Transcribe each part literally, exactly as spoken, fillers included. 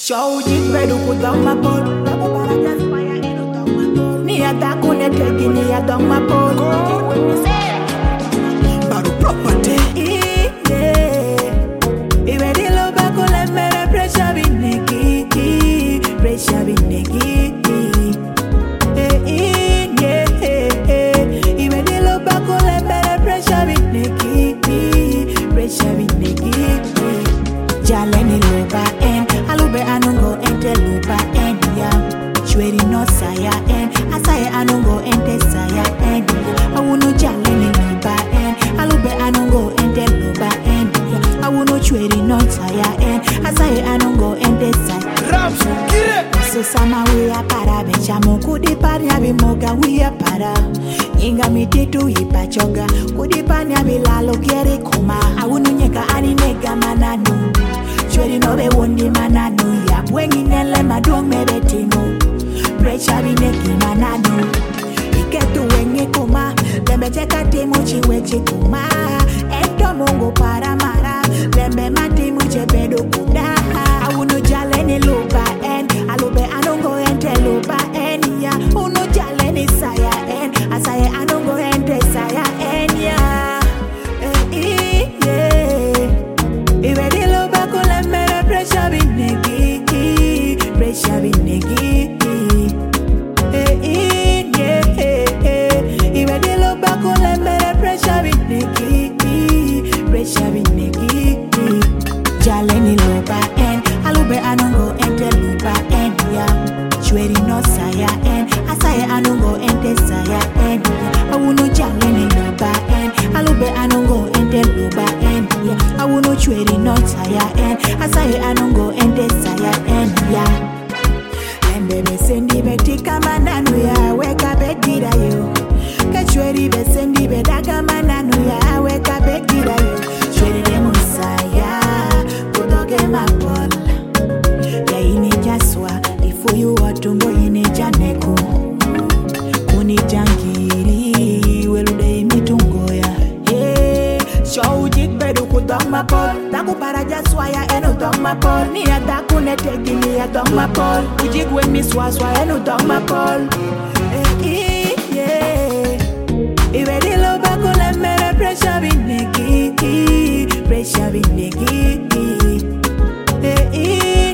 Show jit bedu kudang mapol. Tapo para jas paya eno tang mapol. Ni ata kune tegi ni atang mapol. Baru property. Yeah. Iwe di lo bako le mere pressure bineki. Pressure bineki. Yeah. Iwe di lo bako le mere pressure bineki. Pressure bineki. Jaleni loba en. Alube anungo ente lupa en ya. Chweri no saya en. Asaya anungo ente saya en. Awunu jaleni lupa en. Alube anungo ente lupa en ya. Awunu chweri no saya en. Asaya anungo ente saya. Ramsu kire. So sama we para becha mokudi panya bimoga we para. Inga mititu ipachoga. Kudi panya bilalo kiere kuma. Awunu nyeka ani nega mananu. Chweri no be wondi mananu ya bwengi nele maduong mebe timo Brecha bineki mananu Iketu wengi kuma Lembe cheka timu chiwe chikuma Ento mungu para mara Lembe matimu chebedo kuda Awunu jale ni lupa en Alube anungo ente lupa en ya Unu jale ni saya en Asaye anungo ente saya en ya Eh, eh, yeah. Iwe di lupa kule mere pressure bineki Pressure bineki Eh, eh, yeah. Iwe di lupa kule mere pressure bineki Pressure bineki Jale ni lupa en Alube anungo ente lupa en ya Chweri no saya en Asaye anungo ente saya en Awunu jale ni lupa en Alube anungo ente lupa en ya Awunu chweri no saya en Asaye anungo ente saya en ya Lembe besendi betika mananu ya Weka bedira yo Kachweri besendi bedaga mananu ya Weka bedira yo Chweri de musaya Kutoke mapol Ya ini jaswa Ifu yu watumbo ini janeku Kuni jangiri Welude imitungo ya Yeah Show jik bedu kutong mapol Taku para jaswa ya enu tong mapol Ni ata kune tegi ni atong mapol Ujik wen miswaswa enu tong mapol Eh eh yeah Iwe di lo bako le mere pressure bineki Pressure bineki Eh eh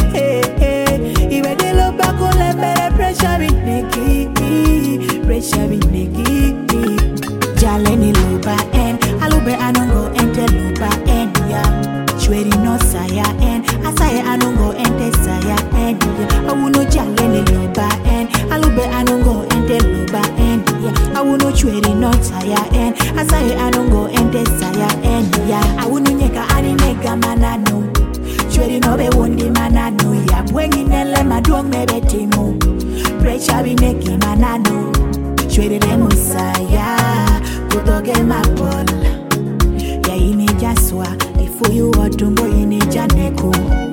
yeah Iwe di lo bako le mere pressure bineki Pressure bineki Jale ni lupa en Alube anungo ente lupa en ya Chweri no saya en Asaye anungo ente saya en ya Awunu jale ni lupa en Alube anungo ente lupa en ya Awunu chweri no saya en Asaye anungo ente saya en ya Awunu nyeka ani nega mananu Chweri no be wondi mananu ya Bwengi nele maduong mebe timu Pressure bineki mananu Chweri de musaya Kutoke mapol Ya ini jaswa Ifu yu watumbo ini janeku